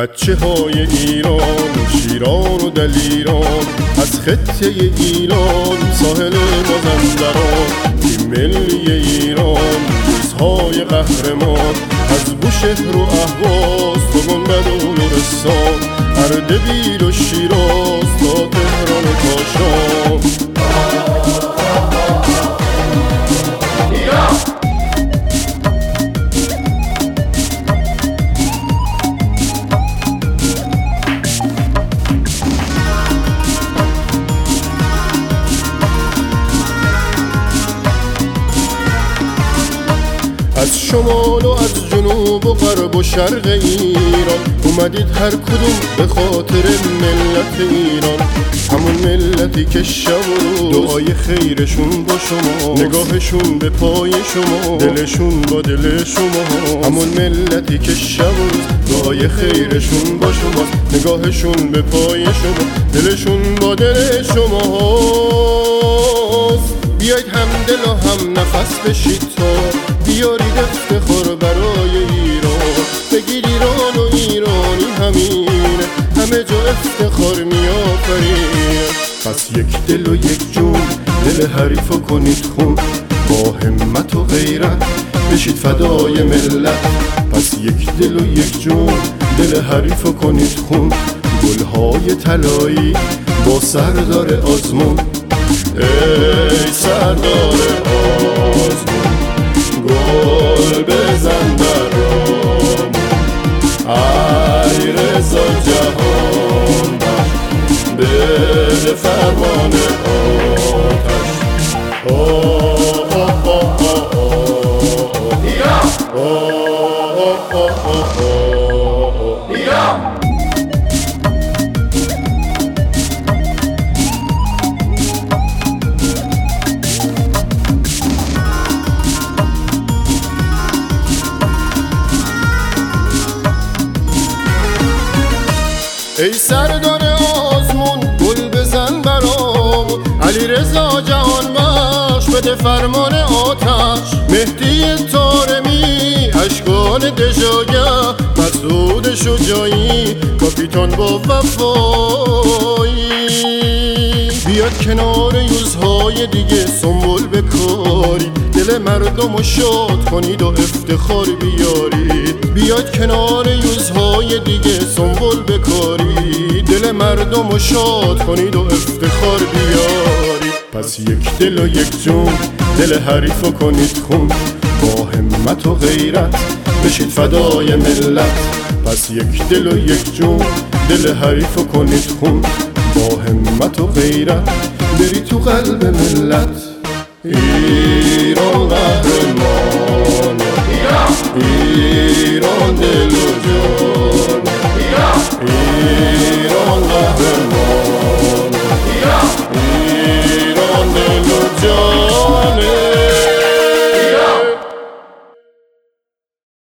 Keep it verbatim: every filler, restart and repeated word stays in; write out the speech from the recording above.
بچه های ایران، شیران و دلیران، از خطه ایران ساحل مازندران، تیم ملی ایران، روزهای قهرمان، از بوشهر و اهواز تا گنبد و لرستان، اردبیل و شیراز تا تهران و کاشان. از شمال و از جنوب و غرب و شرق ایران اومدید هر کدوم به خاطر ملت ایران، همون ملتی که شب و روز دعای خیرشون با شما، نگاهشون به پای شما، دلشون با دل شما، همون ملتی که شب و روز دعای خیرشون با شما، نگاهشون به پای شما، دلشون با دل شما. بیایید هم دل و هم نفس بشید تا بیارید افتخار برای ایران، بگید ایران و ایرانی همینه، همه جا افتخار میآفرینه. پس یک دل و یک جون، دل حریفو کنید خون، با همت و غیرت بشید فدای ملت. پس یک دل و یک جون، دل حریفو کنید خون، گلهای طلایی با سردار آزمون. ای سردار آزمون، گل بزن برامون، ای رضا جهان بخش، بده فرمان آتش. آه آه آه آه آه ایران، آه آه آه آه ایران. ای سردار آزمون، گل بزن برامون، علی رضا جهان بخش، بده فرمان آتش. مهدی طارمی، اشکان دژاگه، مسعود شجاعی، کاپیتان با وفایی. بیاد کنار یوزهای دیگه سنبول بکاری، دل مردم رو شاد کنید و افتخار بیارید. بیاد کنار یوزهای دیگه سنبول بکاری، دل مردم رو شاد کنید و افتخار بیارید. پس یک دل و یک جون، دل حریفو کنید خون، با همت و غیرت بشید فدای ملت. پس یک دل و یک جون، دل حریفو کنید خون، با همت و غیرت بری تو قلب ملت. ایران قهرمانه، ایران دل